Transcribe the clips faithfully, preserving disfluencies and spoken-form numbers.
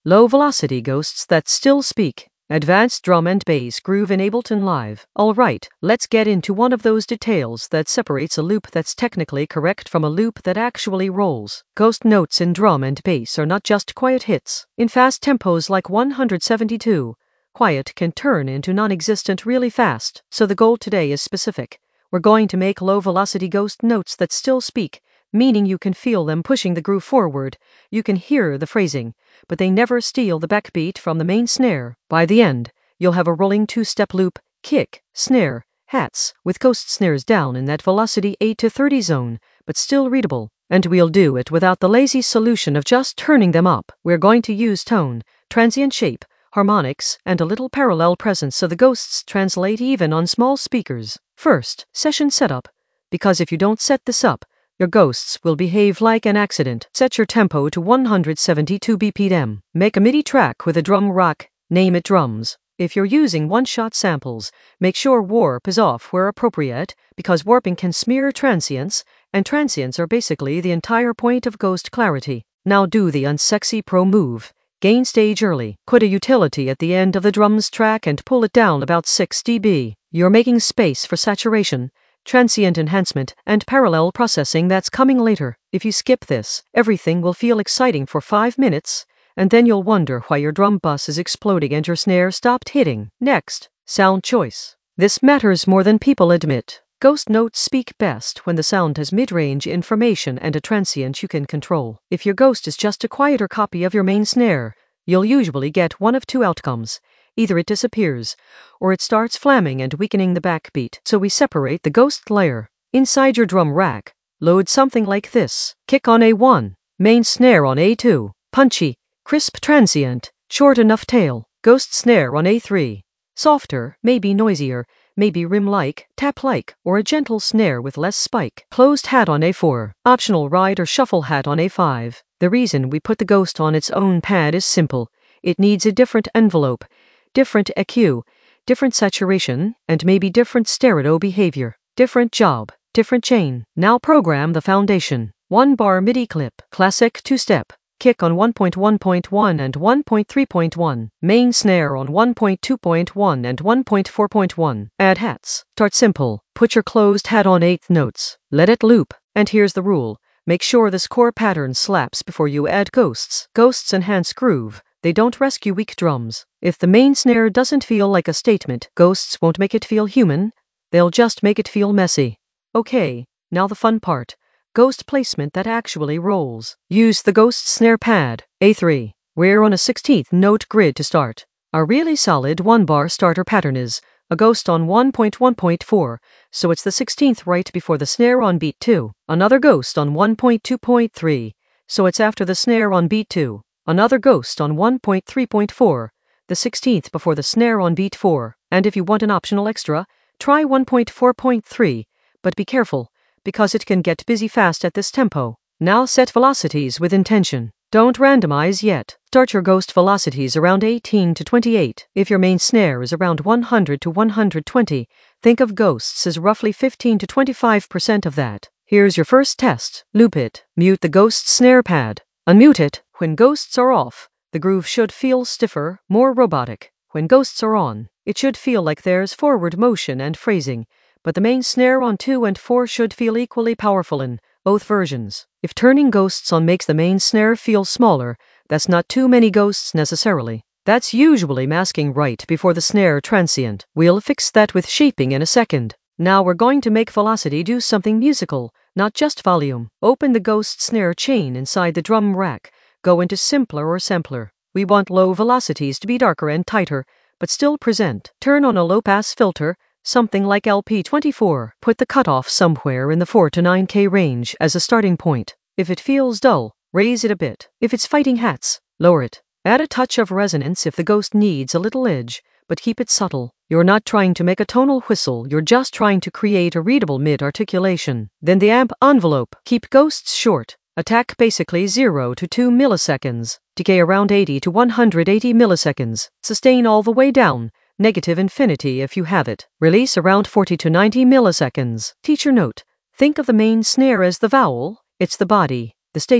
Low velocity ghosts that still speak. Advanced drum and bass groove in Ableton Live. Alright, let's get into one of those details that separates a loop that's technically correct from a loop that actually rolls. Ghost notes in drum and bass are not just quiet hits. In fast tempos like one seventy-two, quiet can turn into non-existent really fast. So the goal today is specific. We're going to make low-velocity ghost notes that still speak, meaning you can feel them pushing the groove forward, you can hear the phrasing, but they never steal the backbeat from the main snare. By the end, you'll have a rolling two-step loop, kick, snare, hats, with ghost snares down in that velocity eight to thirty zone, but still readable. And we'll do it without the lazy solution of just turning them up. We're going to use tone, transient shape, harmonics, and a little parallel presence so the ghosts translate even on small speakers. First, session setup. Because if you don't set this up, your ghosts will behave like an accident. Set your tempo to one seventy-two B P M. Make a MIDI track with a drum rack. Name it drums. If you're using one-shot samples, make sure warp is off where appropriate, because warping can smear transients, and transients are basically the entire point of ghost clarity. Now do the unsexy pro move. Gain stage early. Put a utility at the end of the drums track and pull it down about six decibels. You're making space for saturation, transient enhancement, and parallel processing that's coming later. If you skip this, everything will feel exciting for five minutes, and then you'll wonder why your drum bus is exploding and your snare stopped hitting. Next, sound choice. This matters more than people admit. Ghost notes speak best when the sound has mid-range information and a transient you can control. If your ghost is just a quieter copy of your main snare, you'll usually get one of two outcomes. Either it disappears, or it starts flamming and weakening the backbeat. So we separate the ghost layer. Inside your drum rack, load something like this. Kick on A one, main snare on A two, punchy, crisp transient, short enough tail, ghost snare on A three. Softer, maybe noisier, maybe rim-like, tap-like, or a gentle snare with less spike. Closed hat on A four, optional ride or shuffle hat on A five. The reason we put the ghost on its own pad is simple. It needs a different envelope, different E Q, different saturation, and maybe different stereo behavior. Different job, different chain. Now program the foundation. One bar MIDI clip, classic two-step. Kick on one point one point one and one point three point one. Main snare on one point two point one and one point four point one. Add hats. Start simple. Put your closed hat on eighth notes. Let it loop. And here's the rule. Make sure this core pattern slaps before you add ghosts. Ghosts enhance groove. They don't rescue weak drums. If the main snare doesn't feel like a statement, ghosts won't make it feel human. They'll just make it feel messy. Okay, now the fun part. Ghost placement that actually rolls. Use the ghost snare pad, A three. We're on a sixteenth note grid to start. A really solid one-bar starter pattern is a ghost on one point one point four, so it's the sixteenth right before the snare on beat two. Another ghost on one point two point three, so it's after the snare on beat two. Another ghost on one point three point four, the sixteenth before the snare on beat four. And if you want an optional extra, try one point four point three, but be careful, because it can get busy fast at this tempo. Now set velocities with intention. Don't randomize yet. Start your ghost velocities around eighteen to twenty-eight. If your main snare is around one hundred to one hundred twenty, think of ghosts as roughly fifteen to twenty-five percent of that. Here's your first test. Loop it. Mute the ghost snare pad. Unmute it. When ghosts are off, the groove should feel stiffer, more robotic. When ghosts are on, it should feel like there's forward motion and phrasing, but the main snare on two and four should feel equally powerful in both versions. If turning ghosts on makes the main snare feel smaller, that's not too many ghosts necessarily. That's usually masking right before the snare transient. We'll fix that with shaping in a second. Now we're going to make velocity do something musical, not just volume. Open the ghost snare chain inside the drum rack. Go into simpler or sampler. We want low velocities to be darker and tighter, but still present. Turn on a low-pass filter, something like L P twenty-four. Put the cutoff somewhere in the four to nine K range as a starting point. If it feels dull, raise it a bit. If it's fighting hats, lower it. Add a touch of resonance if the ghost needs a little edge, but keep it subtle. You're not trying to make a tonal whistle, you're just trying to create a readable mid-articulation. Then the amp envelope. Keep ghosts short. Attack basically zero to two milliseconds. Decay around eighty to one hundred eighty milliseconds. Sustain all the way down. Negative infinity if you have it. Release around forty to ninety milliseconds. Teacher note. Think of the main snare as the vowel. It's the body, the statement.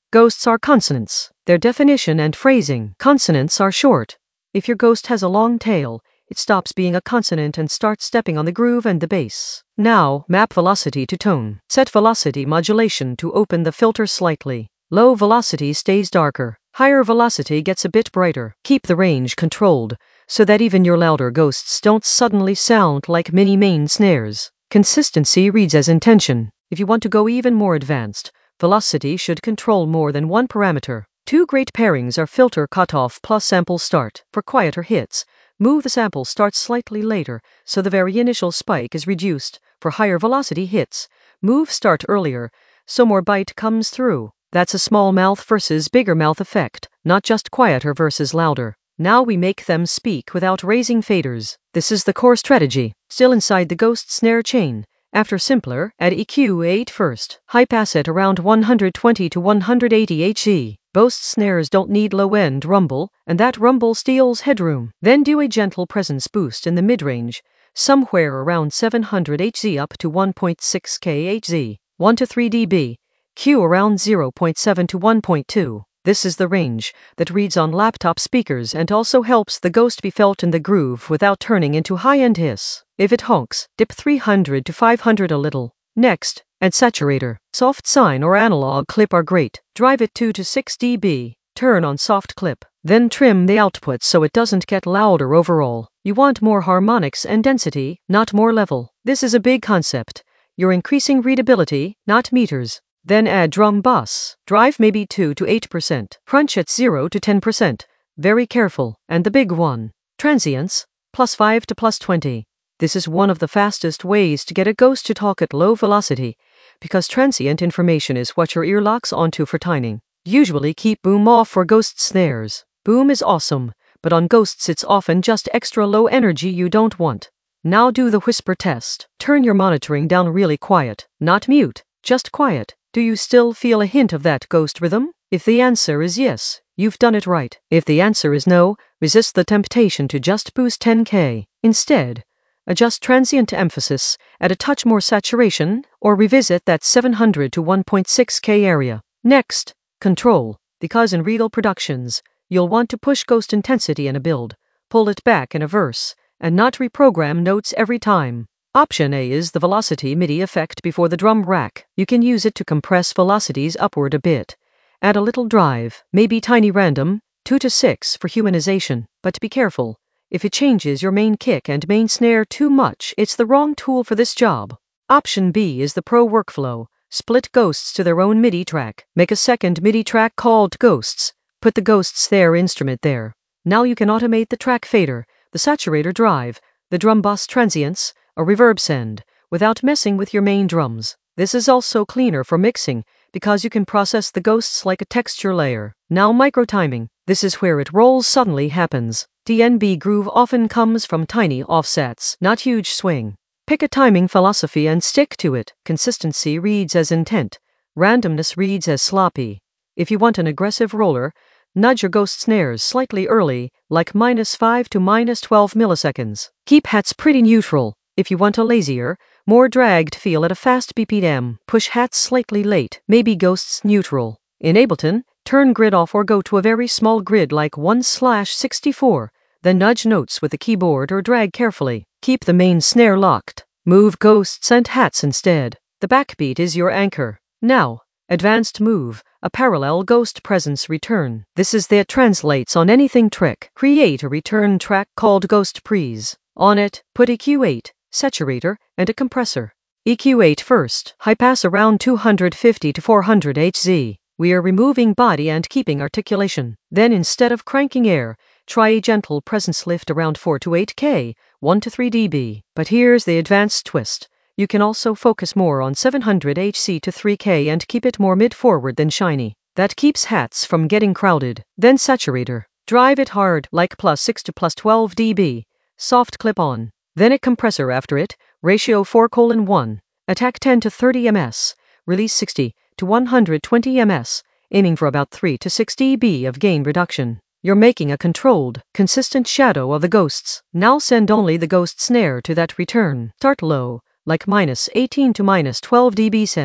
Ghosts are consonants. Their definition and phrasing. Consonants are short. If your ghost has a long tail, it stops being a consonant and starts stepping on the groove and the bass. Now, map velocity to tone. Set velocity modulation to open the filter slightly. Low velocity stays darker. Higher velocity gets a bit brighter. Keep the range controlled, so that even your louder ghosts don't suddenly sound like mini main snares. Consistency reads as intention. If you want to go even more advanced, velocity should control more than one parameter. Two great pairings are filter cutoff plus sample start. For quieter hits, move the sample start slightly later, so the very initial spike is reduced. For higher velocity hits, move start earlier, so more bite comes through. That's a small mouth versus bigger mouth effect, not just quieter versus louder. Now we make them speak without raising faders. This is the core strategy. Still inside the ghost snare chain. After simpler, add E Q eight first. High pass at around one hundred twenty to one hundred eighty hertz. Most snares don't need low-end rumble, and that rumble steals headroom. Then do a gentle presence boost in the mid-range, somewhere around seven hundred hertz up to one point six kilohertz, one to three decibels. Q around zero point seven to one point two. This is the range that reads on laptop speakers and also helps the ghost be felt in the groove without turning into high-end hiss. If it honks, dip three hundred to five hundred a little. Next, add saturator. Soft sine or analog clip are great. Drive it two to six decibels. Turn on soft clip. Then trim the output so it doesn't get louder overall. You want more harmonics and density, not more level. This is a big concept. You're increasing readability, not meters. Then add drum bus. Drive maybe two to eight percent. Crunch at zero to ten percent. Very careful. And the big one. Transients, plus five to plus twenty. This is one of the fastest ways to get a ghost to talk at low velocity, because transient information is what your ear locks onto for timing. Usually keep boom off for ghost snares. Boom is awesome, but on ghosts it's often just extra low energy you don't want. Now do the whisper test. Turn your monitoring down really quiet. Not mute, just quiet. Do you still feel a hint of that ghost rhythm? If the answer is yes, you've done it right. If the answer is no, resist the temptation to just boost ten K. Instead, adjust transient emphasis, add a touch more saturation, or revisit that seven hundred to one point six K area. Next, control. Because in Regal Productions, you'll want to push ghost intensity in a build, pull it back in a verse, and not reprogram notes every time. Option A is the velocity MIDI effect before the drum rack. You can use it to compress velocities upward a bit. Add a little drive, maybe tiny random, two to six for humanization. But be careful. If it changes your main kick and main snare too much, it's the wrong tool for this job. Option B is the pro workflow. Split ghosts to their own MIDI track. Make a second MIDI track called Ghosts. Put the ghosts snare instrument there. Now you can automate the track fader, the saturator drive, the drum bus transients, a reverb send, without messing with your main drums. This is also cleaner for mixing, because you can process the ghosts like a texture layer. Now micro timing. This is where it rolls suddenly happens. D N B groove often comes from tiny offsets, not huge swing. Pick a timing philosophy and stick to it. Consistency reads as intent. Randomness reads as sloppy. If you want an aggressive roller, nudge your ghost snares slightly early, like minus five to minus twelve milliseconds. Keep hats pretty neutral. If you want a lazier, more dragged feel at a fast B P M, push hats slightly late, maybe ghosts neutral. In Ableton, turn grid off or go to a very small grid like one slash sixty-four, then nudge notes with the keyboard or drag carefully. Keep the main snare locked. Move ghosts and hats instead. The backbeat is your anchor. Now, advanced move, a parallel ghost presence return. This is that translates on anything trick. Create a return track called Ghost Pre's. On it, put E Q eight. Saturator, and a compressor. E Q eight first, high pass around two hundred fifty to four hundred hertz. We are removing body and keeping articulation. Then instead of cranking air, try a gentle presence lift around four to eight K, one to three decibels. But here's the advanced twist. You can also focus more on seven hundred hertz to three K and keep it more mid-forward than shiny. That keeps hats from getting crowded. Then saturator. Drive it hard, like plus six to plus twelve decibels. Soft clip on. Then a compressor after it, ratio four colon one, attack ten to thirty millimeters, release sixty to one hundred twenty millimeters, aiming for about three to six decibels of gain reduction. You're making a controlled, consistent shadow of the ghosts. Now send only the ghost snare to that return. Start low, like minus eighteen to minus twelve decibels send.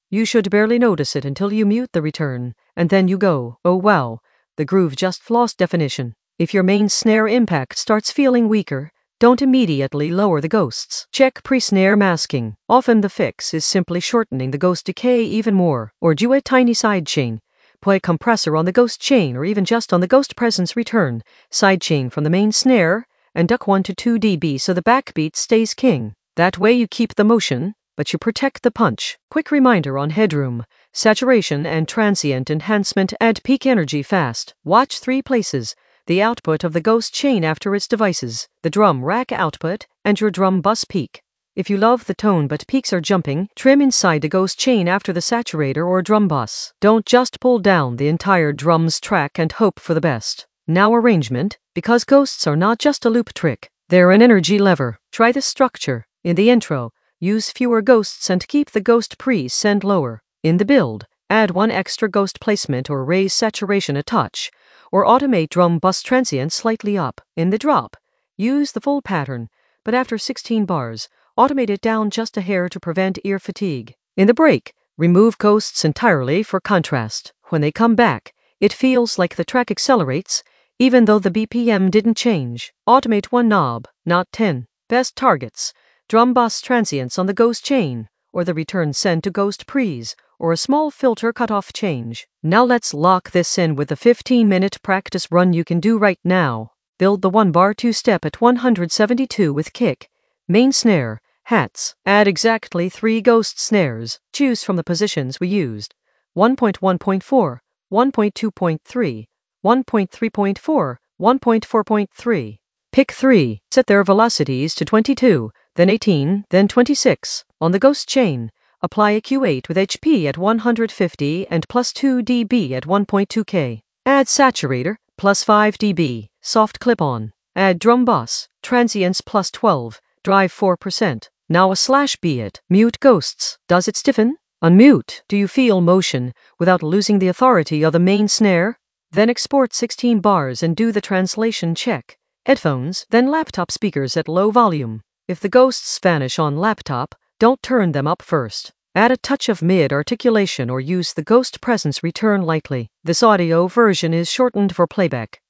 You should barely notice it until you mute the return, and then you go, oh wow, the groove just lost definition. If your main snare impact starts feeling weaker, don't immediately lower the ghosts. Check pre-snare masking. Often the fix is simply shortening the ghost decay even more, or do a tiny sidechain. Play compressor on the ghost chain or even just on the ghost presence return, sidechain from the main snare, and duck one to two decibels so the backbeat stays king. That way you keep the motion, but you protect the punch. Quick reminder on headroom, saturation and transient enhancement add peak energy fast. Watch three places: the output of the ghost chain after its devices, the drum rack output, and your drum bus peak. If you love the tone but peaks are jumping, trim inside the ghost chain after the saturator or drum bus. Don't just pull down the entire drums track and hope for the best. Now arrangement, because ghosts are not just a loop trick, they're an energy lever. Try this structure. In the intro, use fewer ghosts and keep the ghost pre-send lower. In the build, add one extra ghost placement or raise saturation a touch, or automate drum bus transient slightly up. In the drop, use the full pattern, but after sixteen bars, automate it down just a hair to prevent ear fatigue. In the break, remove ghosts entirely for contrast. When they come back, it feels like the track accelerates, even though the B P M didn't change. Automate one knob, not ten. Best targets: drum bus transients on the ghost chain, or the return send to ghost pre's, or a small filter cutoff change. Now let's lock this in with a fifteen minute practice run you can do right now. Build the one bar two step at one hundred seventy-two with kick, main snare, hats. Add exactly three ghost snares. Choose from the positions we used: one point one point four, one point two point three, one point three point four, one point four point three. Pick three. Set their velocities to twenty-two, then eighteen, then twenty-six. On the ghost chain, apply a Q eight with H P at one hundred fifty and plus two decibels at one point two K. Add saturator, plus five decibels, soft clip-on. Add drum bus, transients plus twelve, drive four percent. Now a slash beat. Mute ghosts. Does it stiffen? Unmute. Do you feel motion without losing the authority of the main snare? Then export sixteen bars and do the translation check. Headphones, then laptop speakers at low volume. If the ghosts vanish on laptop, don't turn them up first. Add a touch of mid-articulation or use the ghost presence return lightly. This audio version is shortened for playback.